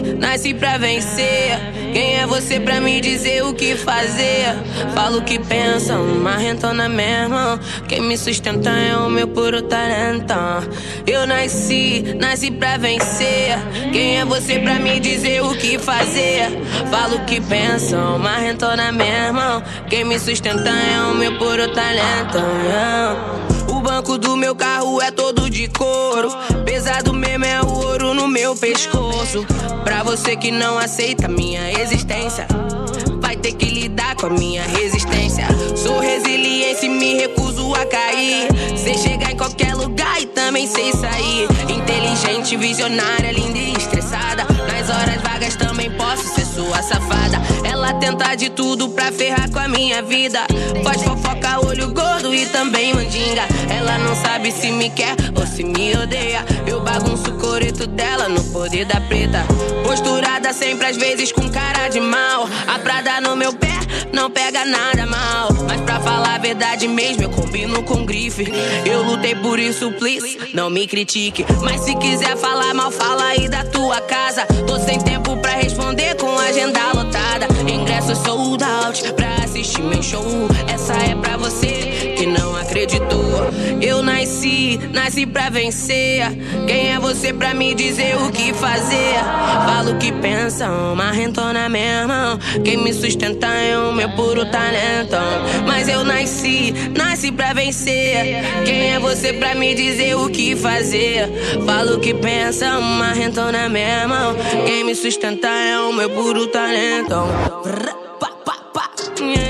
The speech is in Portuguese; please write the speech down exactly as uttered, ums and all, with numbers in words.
nasci pra vencer. Quem é você pra me dizer o que fazer? Falo o que pensa, uma rentona mesmo. Quem me sustenta é o meu puro talento. Eu nasci, nasci pra vencer. Quem é você pra me dizer o que fazer? Falo o que pensa, uma rentona mesmo. Quem me sustenta é o meu puro talento. O banco do meu carro é todo de couro. Pesado mesmo é o ouro no meu pescoço. Pra você que não aceita minha existência, vai ter que lidar com a minha resistência. Sou resiliente e me recuso a cair. Sei chegar em qualquer lugar e também sei sair. Inteligente, visionária, linda e estressada. Nas horas vagas também posso ser sua safada. Ela tenta de tudo pra ferrar com a minha vida. Faz fofoca, olho gordo e também mandinga. Ela não sabe se me quer ou se me odeia. Eu bagunço o coreto dela no poder da preta. Posturada sempre às vezes com cara de mal. A Prada no meu pé não pega nada mal. Mas pra falar a verdade mesmo eu combino com grife. Eu lutei por isso, please, não me critique. Mas se quiser falar mal, fala aí da tua casa. Tô sem tempo pra responder com agenda lotada. Ingresso sold out pra assistir meu show. Essa é pra você que não acreditou. Eu nasci, nasci pra vencer. Quem é você pra me dizer o que fazer? Falo o que pensa, uma rentona mesmo. Quem me sustenta é o meu puro talento. Mas eu nasci, nasci pra vencer. Quem é você pra me dizer o que fazer? Falo o que pensa, uma rentona mesmo. Quem me sustenta é o meu puro talento. Yeah.